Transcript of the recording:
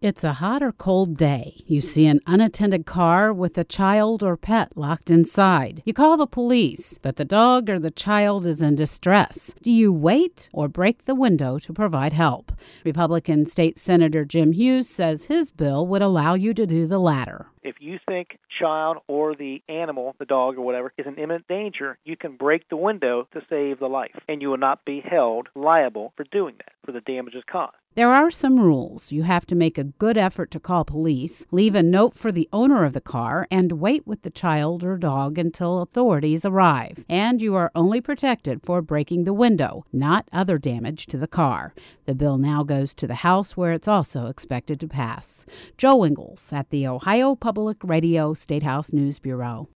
It's a hot or cold day. You see an unattended car with a child or pet locked inside. You call the police, but the dog or the child is in distress. Do you wait or break the window to provide help? Republican State Senator Jim Hughes says his bill would allow you to do the latter. If you think child or the animal, the dog or whatever, is in imminent danger, you can break the window to save the life, and you will not be held liable for doing that, for the damages caused. There are some rules. You have to make a good effort to call police, leave a note for the owner of the car, and wait with the child or dog until authorities arrive. And you are only protected for breaking the window, not other damage to the car. The bill now goes to the House, where it's also expected to pass. Joe Ingles at the Ohio Public Radio State House News Bureau.